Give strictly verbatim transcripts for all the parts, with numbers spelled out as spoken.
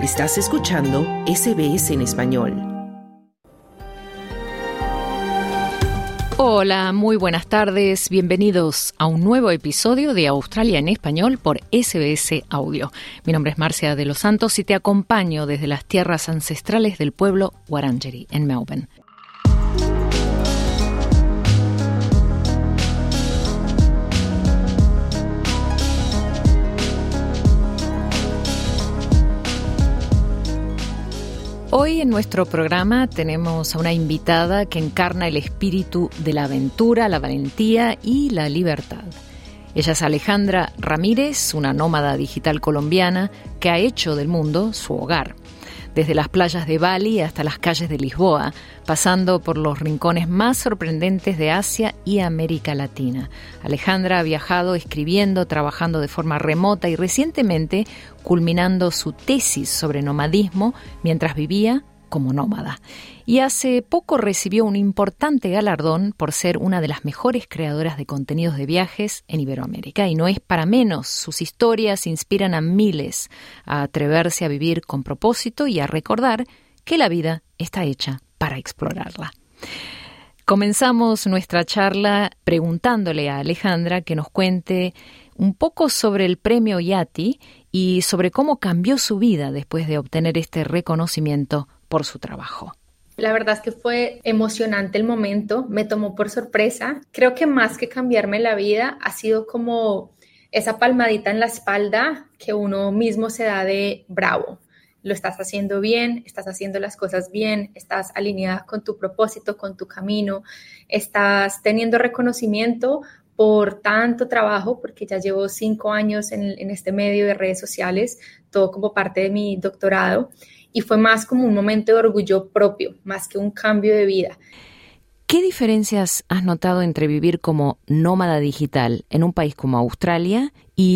Estás escuchando S B S en español. Hola, muy buenas tardes. Bienvenidos a un nuevo episodio de Australia en español por S B S Audio. Mi nombre es Marcia de los Santos y te acompaño desde las tierras ancestrales del pueblo Wurundjeri en Melbourne. Hoy en nuestro programa tenemos a una invitada que encarna el espíritu de la aventura, la valentía y la libertad. Ella es Alejandra Ramírez, una nómada digital colombiana que ha hecho del mundo su hogar. Desde las playas de Bali hasta las calles de Lisboa, pasando por los rincones más sorprendentes de Asia y América Latina. Alejandra ha viajado escribiendo, trabajando de forma remota y recientemente culminando su tesis sobre nomadismo mientras vivía como nómada. Y hace poco recibió un importante galardón por ser una de las mejores creadoras de contenidos de viajes en Iberoamérica. Y no es para menos, sus historias inspiran a miles a atreverse a vivir con propósito y a recordar que la vida está hecha para explorarla. Comenzamos nuestra charla preguntándole a Alejandra que nos cuente un poco sobre el premio Yati y sobre cómo cambió su vida después de obtener este reconocimiento por su trabajo. La verdad es que fue emocionante el momento, me tomó por sorpresa. Creo que más que cambiarme la vida ha sido como esa palmadita en la espalda que uno mismo se da de bravo. Lo estás haciendo bien, estás haciendo las cosas bien, estás alineada con tu propósito, con tu camino, estás teniendo reconocimiento por tanto trabajo, porque ya llevo cinco años en, en este medio de redes sociales, todo como parte de mi doctorado. Y fue más como un momento de orgullo propio, más que un cambio de vida. ¿Qué diferencias has notado entre vivir como nómada digital en un país como Australia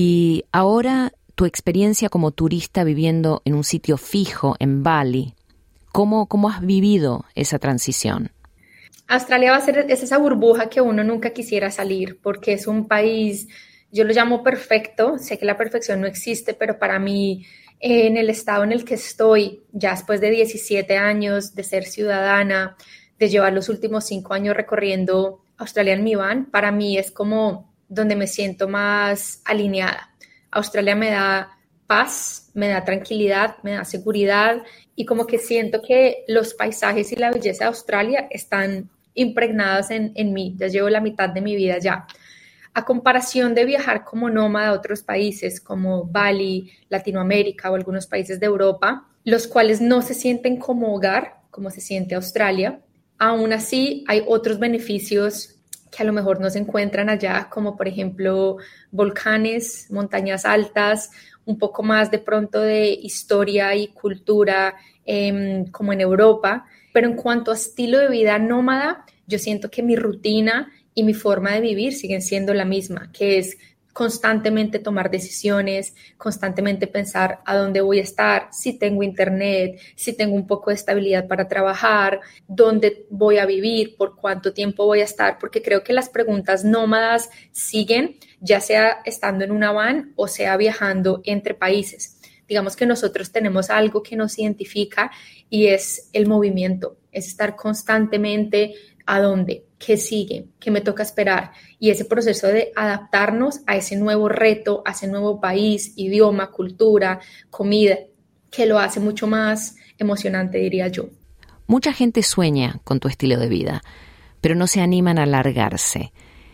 y ahora tu experiencia como turista viviendo en un sitio fijo en Bali? ¿Cómo, cómo has vivido esa transición? Australia va a ser es esa burbuja que uno nunca quisiera salir, porque es un país, yo lo llamo perfecto. Sé que la perfección no existe, pero para mí, en el estado en el que estoy, ya después de diecisiete años de ser ciudadana, de llevar los últimos cinco años recorriendo Australia en mi van, para mí es como donde me siento más alineada. Australia me da paz, me da tranquilidad, me da seguridad y como que siento que los paisajes y la belleza de Australia están impregnados en, en mí. Ya llevo la mitad de mi vida allá. A comparación de viajar como nómada a otros países como Bali, Latinoamérica o algunos países de Europa, los cuales no se sienten como hogar, como se siente Australia, aún así hay otros beneficios que a lo mejor no se encuentran allá, como por ejemplo volcanes, montañas altas, un poco más de pronto de historia y cultura eh, como en Europa. Pero en cuanto a estilo de vida nómada, yo siento que mi rutina y mi forma de vivir siguen siendo la misma, que es constantemente tomar decisiones, constantemente pensar a dónde voy a estar, si tengo internet, si tengo un poco de estabilidad para trabajar, dónde voy a vivir, por cuánto tiempo voy a estar, porque creo que las preguntas nómadas siguen, ya sea estando en una van o sea viajando entre países. Digamos que nosotros tenemos algo que nos identifica y es el movimiento, es estar constantemente a dónde, qué sigue, qué me toca esperar. Y ese proceso de adaptarnos a ese nuevo reto, a ese nuevo país, idioma, cultura, comida, que lo hace mucho más emocionante, diría yo. Mucha gente sueña con tu estilo de vida, pero no se animan a largarse.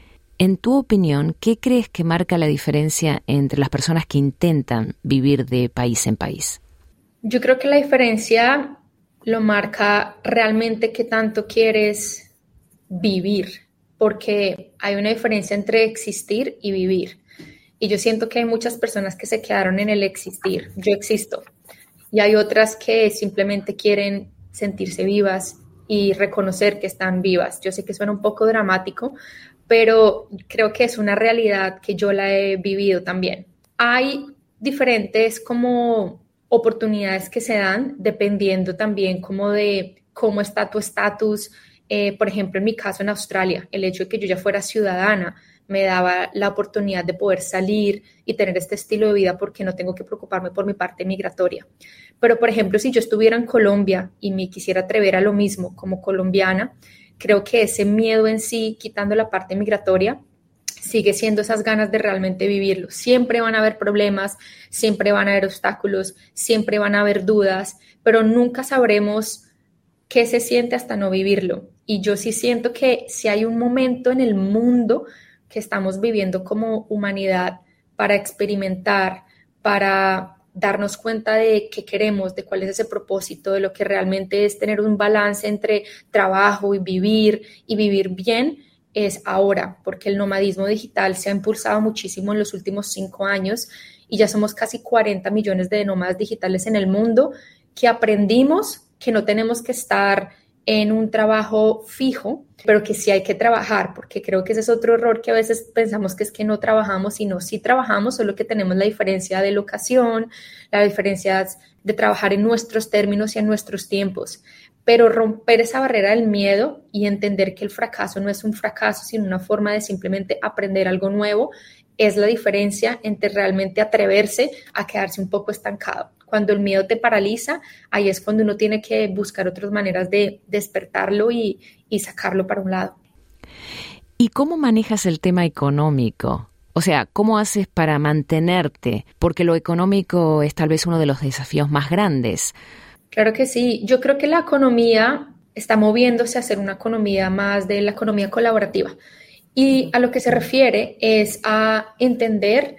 En tu opinión, ¿qué crees que marca la diferencia entre las personas que intentan vivir de país en país? Yo creo que la diferencia lo marca realmente qué tanto quieres vivir, porque hay una diferencia entre existir y vivir. Y yo siento que hay muchas personas que se quedaron en el existir. Yo existo. Y hay otras que simplemente quieren sentirse vivas y reconocer que están vivas. Yo sé que suena un poco dramático, pero creo que es una realidad que yo la he vivido también. Hay diferentes como oportunidades que se dan dependiendo también como de cómo está tu estatus. Eh, por ejemplo, en mi caso en Australia, el hecho de que yo ya fuera ciudadana me daba la oportunidad de poder salir y tener este estilo de vida porque no tengo que preocuparme por mi parte migratoria. Pero, por ejemplo, si yo estuviera en Colombia y me quisiera atrever a lo mismo como colombiana, creo que ese miedo en sí, quitando la parte migratoria, sigue siendo esas ganas de realmente vivirlo. Siempre van a haber problemas, siempre van a haber obstáculos, siempre van a haber dudas, pero nunca sabremos qué se siente hasta no vivirlo. Y yo sí siento que si hay un momento en el mundo que estamos viviendo como humanidad para experimentar, para darnos cuenta de qué queremos, de cuál es ese propósito, de lo que realmente es tener un balance entre trabajo y vivir y vivir bien, es ahora, porque el nomadismo digital se ha impulsado muchísimo en los últimos cinco años y ya somos casi cuarenta millones de nómadas digitales en el mundo que aprendimos que no tenemos que estar en un trabajo fijo, pero que sí hay que trabajar, porque creo que ese es otro error que a veces pensamos que es que no trabajamos, sino sí trabajamos, solo que tenemos la diferencia de locación, la diferencia de trabajar en nuestros términos y en nuestros tiempos. Pero romper esa barrera del miedo y entender que el fracaso no es un fracaso, sino una forma de simplemente aprender algo nuevo, es la diferencia entre realmente atreverse a quedarse un poco estancado. Cuando el miedo te paraliza, ahí es cuando uno tiene que buscar otras maneras de despertarlo y, y sacarlo para un lado. ¿Y cómo manejas el tema económico? O sea, ¿cómo haces para mantenerte? Porque lo económico es tal vez uno de los desafíos más grandes. Claro que sí. Yo creo que la economía está moviéndose a ser una economía más de la economía colaborativa. Y a lo que se refiere es a entender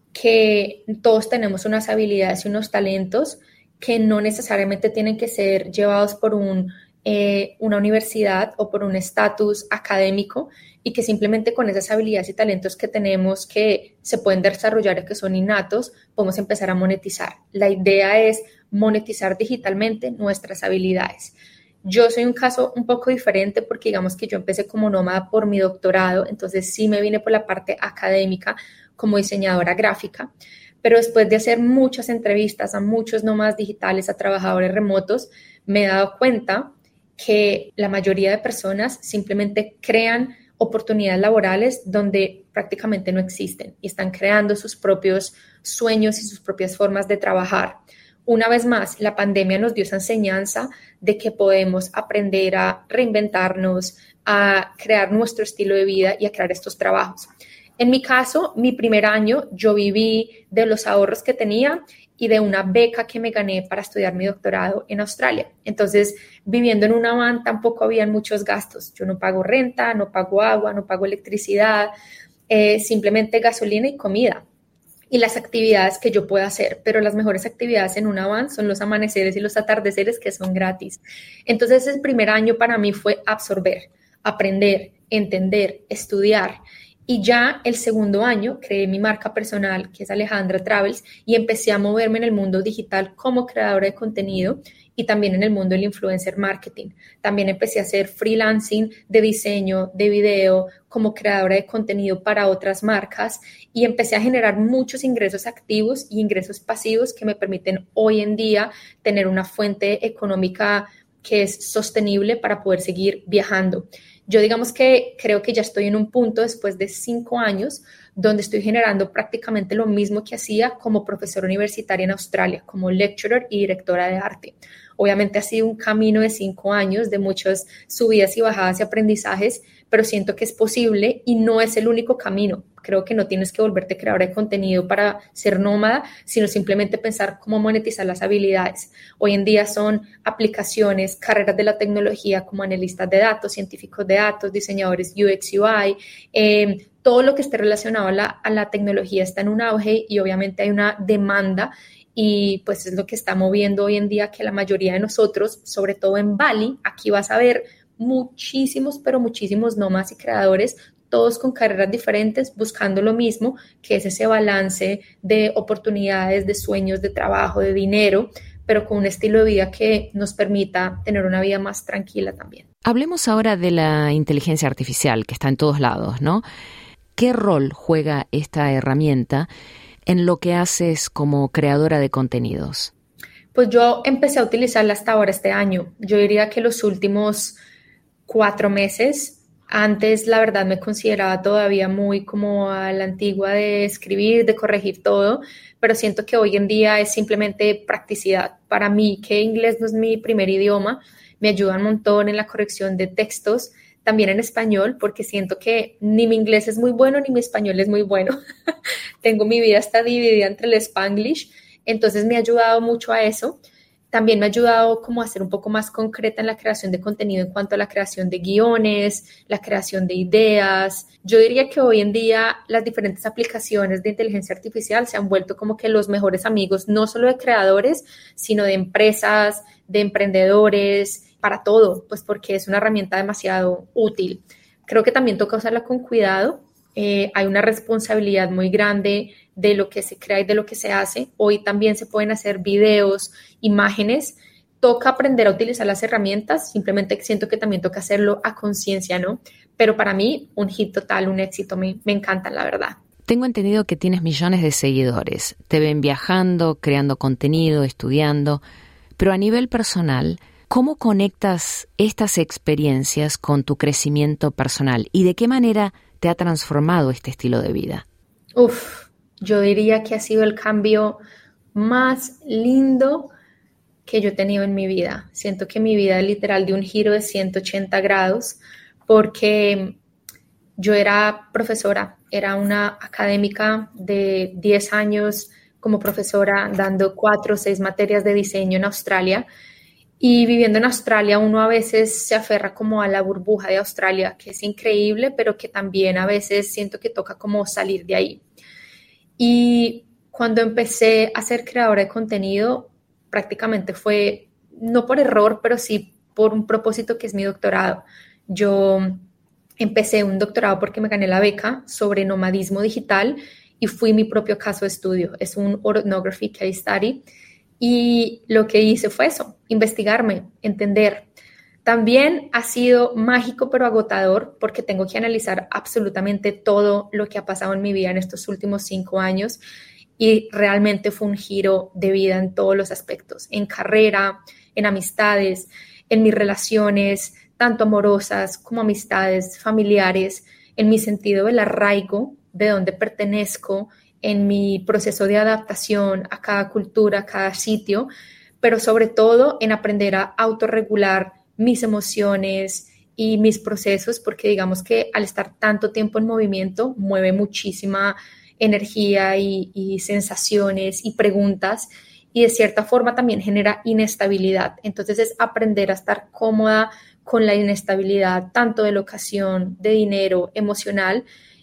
que todos tenemos unas habilidades y unos talentos que no necesariamente tienen que ser llevados por un, eh, una universidad o por un estatus académico y que simplemente con esas habilidades y talentos que tenemos que se pueden desarrollar y que son innatos, podemos empezar a monetizar. La idea es monetizar digitalmente nuestras habilidades. Yo soy un caso un poco diferente porque digamos que yo empecé como nómada por mi doctorado, entonces sí me vine por la parte académica como diseñadora gráfica, pero después de hacer muchas entrevistas a muchos nómadas digitales, a trabajadores remotos, me he dado cuenta que la mayoría de personas simplemente crean oportunidades laborales donde prácticamente no existen y están creando sus propios sueños y sus propias formas de trabajar. Una vez más, la pandemia nos dio esa enseñanza de que podemos aprender a reinventarnos, a crear nuestro estilo de vida y a crear estos trabajos. En mi caso, mi primer año, yo viví de los ahorros que tenía y de una beca que me gané para estudiar mi doctorado en Australia. Entonces, viviendo en una van tampoco habían muchos gastos. Yo no pago renta, no pago agua, no pago electricidad, eh, simplemente gasolina y comida. Y las actividades que yo pueda hacer, pero las mejores actividades en una van son los amaneceres y los atardeceres que son gratis. Entonces el primer año para mí fue absorber, aprender, entender, estudiar. Y ya el segundo año creé mi marca personal, que es Alejandra Travels, y empecé a moverme en el mundo digital como creadora de contenido y también en el mundo del influencer marketing. También empecé a hacer freelancing de diseño, de video, como creadora de contenido para otras marcas y empecé a generar muchos ingresos activos y ingresos pasivos que me permiten hoy en día tener una fuente económica que es sostenible para poder seguir viajando. Yo digamos que creo que ya estoy en un punto después de cinco años donde estoy generando prácticamente lo mismo que hacía como profesora universitaria en Australia, como lecturer y directora de arte. Obviamente ha sido un camino de cinco años, de muchas subidas y bajadas y aprendizajes, pero siento que es posible y no es el único camino. Creo que no tienes que volverte creadora de contenido para ser nómada, sino simplemente pensar cómo monetizar las habilidades. Hoy en día son aplicaciones, carreras de la tecnología como analistas de datos, científicos de datos, diseñadores U X U I, eh, todo lo que esté relacionado a la, a la tecnología está en un auge y obviamente hay una demanda y pues es lo que está moviendo hoy en día que la mayoría de nosotros, sobre todo en Bali, aquí vas a ver muchísimos, pero muchísimos nómadas y creadores, todos con carreras diferentes, buscando lo mismo, que es ese balance de oportunidades, de sueños, de trabajo, de dinero, pero con un estilo de vida que nos permita tener una vida más tranquila también. Hablemos ahora de la inteligencia artificial, que está en todos lados, ¿no? ¿Qué rol juega esta herramienta en lo que haces como creadora de contenidos? Pues yo empecé a utilizarla hasta ahora este año. Yo diría que los últimos cuatro meses Antes, la verdad, me consideraba todavía muy como a la antigua de escribir, de corregir todo, pero siento que hoy en día es simplemente practicidad. Para mí, que inglés no es mi primer idioma, me ayuda un montón en la corrección de textos, también en español, porque siento que ni mi inglés es muy bueno ni mi español es muy bueno. Tengo mi vida está dividida entre el Spanglish, entonces me ha ayudado mucho a eso. También me ha ayudado como a ser un poco más concreta en la creación de contenido en cuanto a la creación de guiones, la creación de ideas. Yo diría que hoy en día las diferentes aplicaciones de inteligencia artificial se han vuelto como que los mejores amigos, no solo de creadores, sino de empresas, de emprendedores, para todo, pues porque es una herramienta demasiado útil. Creo que también toca usarla con cuidado. Eh, hay una responsabilidad muy grande de lo que se crea y de lo que se hace. Hoy también se pueden hacer videos, imágenes. Toca aprender a utilizar las herramientas, simplemente siento que también toca hacerlo a conciencia, ¿no? Pero para mí, un hit total, un éxito, me, me encantan, la verdad. Tengo entendido que tienes millones de seguidores. Te ven viajando, creando contenido, estudiando. Pero a nivel personal, ¿cómo conectas estas experiencias con tu crecimiento personal? ¿Y de qué manera te ha transformado este estilo de vida? Uf, yo diría que ha sido el cambio más lindo que yo he tenido en mi vida. Siento que mi vida es literal de un giro de ciento ochenta grados porque yo era profesora, era una académica de diez años como profesora dando cuatro o seis materias de diseño en Australia. Y viviendo en Australia, uno a veces se aferra como a la burbuja de Australia, que es increíble, pero que también a veces siento que toca como salir de ahí. Y cuando empecé a ser creadora de contenido, prácticamente fue, no por error, pero sí por un propósito que es mi doctorado. Yo empecé un doctorado porque me gané la beca sobre nomadismo digital y fui mi propio caso de estudio. Es un Ethnography Case Study. Y lo que hice fue eso, investigarme, entender. También ha sido mágico pero agotador porque tengo que analizar absolutamente todo lo que ha pasado en mi vida en estos últimos cinco años y realmente fue un giro de vida en todos los aspectos, en carrera, en amistades, en mis relaciones, tanto amorosas como amistades, familiares, en mi sentido del arraigo, de dónde pertenezco, en mi proceso de adaptación a cada cultura, a cada sitio, pero sobre todo en aprender a autorregular mis emociones y mis procesos, porque digamos que al estar tanto tiempo en movimiento, mueve muchísima energía y, y sensaciones y preguntas, y de cierta forma también genera inestabilidad. Entonces es aprender a estar cómoda con la inestabilidad, tanto de locación, de dinero, emocional,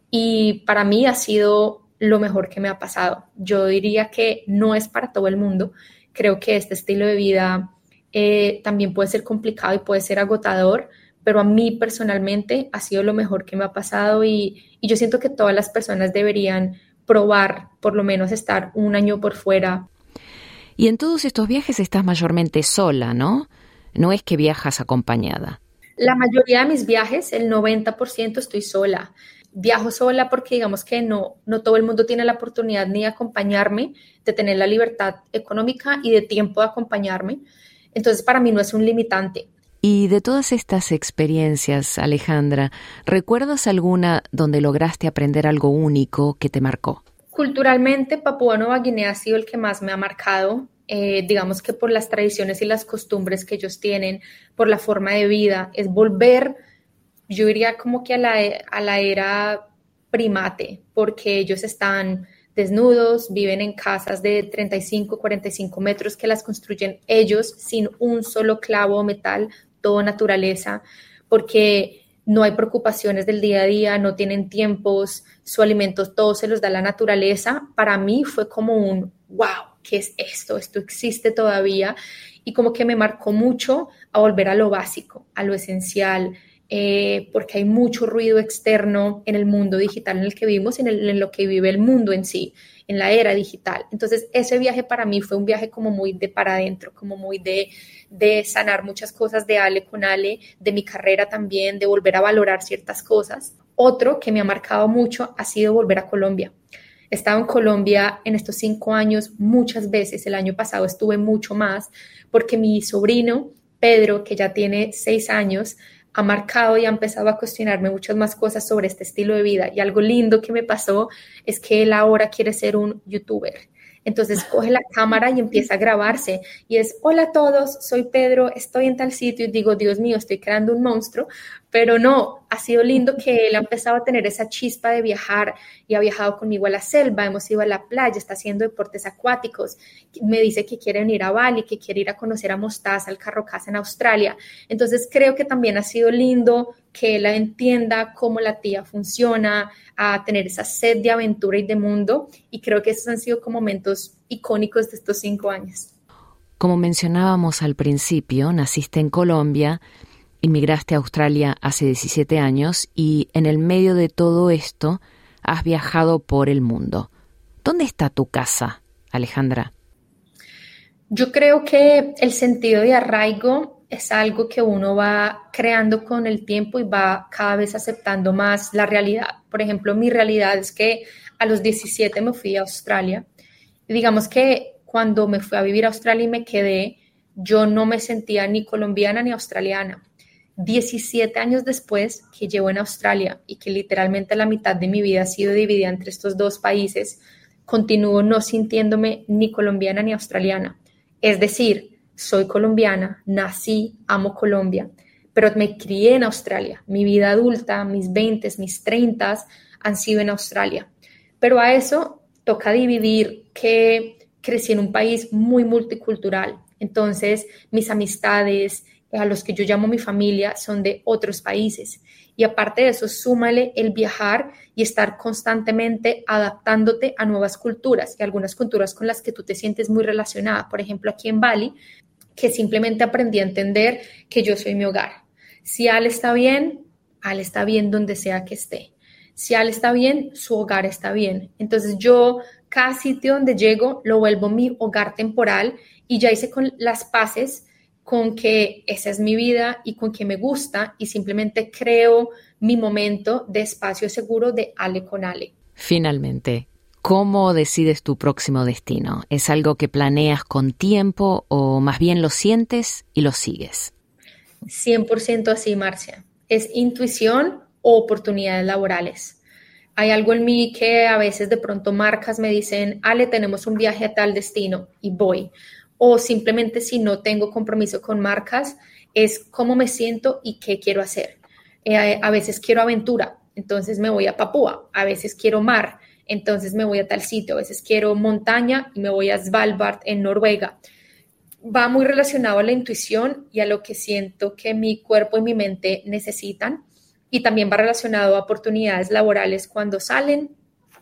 y para mí ha sido lo mejor que me ha pasado. Yo diría que no es para todo el mundo. Creo que este estilo de vida eh, también puede ser complicado y puede ser agotador, pero a mí personalmente ha sido lo mejor que me ha pasado y, y yo siento que todas las personas deberían probar, por lo menos estar un año por fuera. Y en todos estos viajes estás mayormente sola, ¿no? No es que viajas acompañada. La mayoría de mis viajes, el noventa por ciento estoy sola. Viajo sola porque digamos que no, no todo el mundo tiene la oportunidad ni de acompañarme, de tener la libertad económica y de tiempo de acompañarme. Entonces, para mí no es un limitante. Y de todas estas experiencias, Alejandra, ¿recuerdas alguna donde lograste aprender algo único que te marcó? Culturalmente, Papúa Nueva Guinea ha sido el que más me ha marcado. Eh, digamos que por las tradiciones y las costumbres que ellos tienen, por la forma de vida, es volver, yo diría como que a la, a la era primate, porque ellos están desnudos, viven en casas de treinta y cinco, cuarenta y cinco metros que las construyen ellos sin un solo clavo o metal, todo naturaleza, porque no hay preocupaciones del día a día, no tienen tiempos, su alimento todo se los da la naturaleza. Para mí fue como un wow, ¿qué es esto? Esto existe todavía y como que me marcó mucho a volver a lo básico, a lo esencial, Eh, porque hay mucho ruido externo en el mundo digital en el que vivimos y en, el, en lo que vive el mundo en sí, en la era digital. Entonces, ese viaje para mí fue un viaje como muy de para adentro, como muy de, de sanar muchas cosas de Ale con Ale, de mi carrera también, de volver a valorar ciertas cosas. Otro que me ha marcado mucho ha sido volver a Colombia. He estado en Colombia en estos cinco años muchas veces, el año pasado estuve mucho más, porque mi sobrino, Pedro, que ya tiene seis años, ha marcado y ha empezado a cuestionarme muchas más cosas sobre este estilo de vida. Y algo lindo que me pasó es que él ahora quiere ser un youtuber. Entonces coge la cámara y empieza a grabarse y es, hola a todos, soy Pedro, estoy en tal sitio y digo, Dios mío, estoy creando un monstruo, pero no, ha sido lindo que él ha empezado a tener esa chispa de viajar y ha viajado conmigo a la selva, hemos ido a la playa, está haciendo deportes acuáticos, me dice que quiere venir a Bali, que quiere ir a conocer a Mostaza, al Carrocasa en Australia. Entonces creo que también ha sido lindo que él entienda cómo la tía funciona, a tener esa sed de aventura y de mundo, y creo que esos han sido como momentos icónicos de estos cinco años. Como mencionábamos al principio, naciste en Colombia, inmigraste a Australia hace diecisiete años y en el medio de todo esto has viajado por el mundo. ¿Dónde está tu casa, Alejandra? Yo creo que el sentido de arraigo es algo que uno va creando con el tiempo y va cada vez aceptando más la realidad. Por ejemplo, mi realidad es que a los diecisiete me fui a Australia y digamos que cuando me fui a vivir a Australia y me quedé, yo no me sentía ni colombiana ni australiana. diecisiete años después que llevo en Australia y que literalmente la mitad de mi vida ha sido dividida entre estos dos países, continúo no sintiéndome ni colombiana ni australiana. Es decir, soy colombiana, nací, amo Colombia, pero me crié en Australia. Mi vida adulta, mis veintes, mis treintas han sido en Australia. Pero a eso toca dividir que crecí en un país muy multicultural. Entonces, mis amistades, a los que yo llamo mi familia, son de otros países. Y aparte de eso, súmale el viajar y estar constantemente adaptándote a nuevas culturas y algunas culturas con las que tú te sientes muy relacionada. Por ejemplo, aquí en Bali, que simplemente aprendí a entender que yo soy mi hogar. Si Al está bien, Al está bien donde sea que esté. Si Al está bien, su hogar está bien. Entonces yo cada sitio donde llego lo vuelvo mi hogar temporal y ya hice con las paces con que esa es mi vida y con que me gusta y simplemente creo mi momento de espacio seguro de Ale con Ale. Finalmente, ¿cómo decides tu próximo destino? ¿Es algo que planeas con tiempo o más bien lo sientes y lo sigues? cien por ciento así, Marcia. Es intuición o oportunidades laborales. Hay algo en mí que a veces de pronto marcas me dicen, Ale, tenemos un viaje a tal destino y voy. O simplemente si no tengo compromiso con marcas, es cómo me siento y qué quiero hacer. Eh, a veces quiero aventura, entonces me voy a Papúa. A veces quiero mar, entonces me voy a tal sitio. A veces quiero montaña y me voy a Svalbard en Noruega. Va muy relacionado a la intuición y a lo que siento que mi cuerpo y mi mente necesitan. Y también va relacionado a oportunidades laborales cuando salen,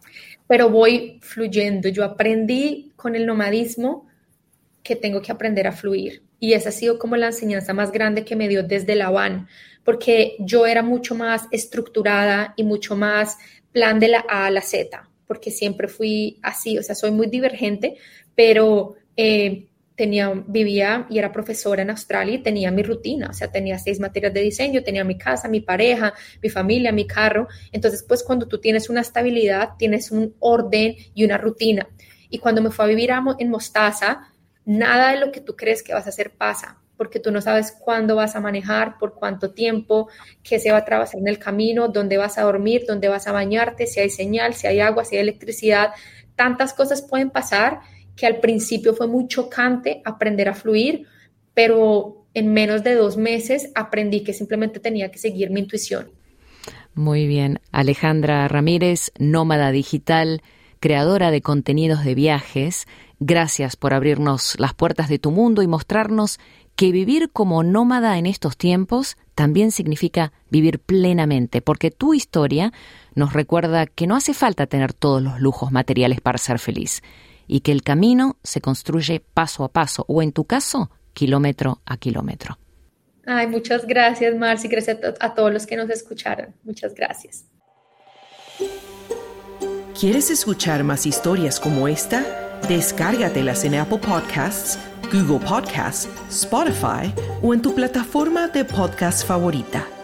pero voy fluyendo. Yo aprendí con el nomadismo que tengo que aprender a fluir. Y esa ha sido como la enseñanza más grande que me dio desde la van, porque yo era mucho más estructurada y mucho más plan de la A a la Z, porque siempre fui así, o sea, soy muy divergente, pero eh, tenía, vivía y era profesora en Australia y tenía mi rutina, o sea, tenía seis materias de diseño, tenía mi casa, mi pareja, mi familia, mi carro. Entonces, pues cuando tú tienes una estabilidad, tienes un orden y una rutina. Y cuando me fui a vivir a, en Mostaza, nada de lo que tú crees que vas a hacer pasa, porque tú no sabes cuándo vas a manejar, por cuánto tiempo, qué se va a atravesar en el camino, dónde vas a dormir, dónde vas a bañarte, si hay señal, si hay agua, si hay electricidad. Tantas cosas pueden pasar que al principio fue muy chocante aprender a fluir, pero en menos de dos meses aprendí que simplemente tenía que seguir mi intuición. Muy bien. Alejandra Ramírez, nómada digital, creadora de contenidos de viajes, gracias por abrirnos las puertas de tu mundo y mostrarnos que vivir como nómada en estos tiempos también significa vivir plenamente, porque tu historia nos recuerda que no hace falta tener todos los lujos materiales para ser feliz y que el camino se construye paso a paso o, en tu caso, kilómetro a kilómetro. Ay, muchas gracias, Marci, gracias a, to- a todos los que nos escucharon. Muchas gracias. ¿Quieres escuchar más historias como esta? Descárgatelas en Apple Podcasts, Google Podcasts, Spotify o en tu plataforma de podcast favorita.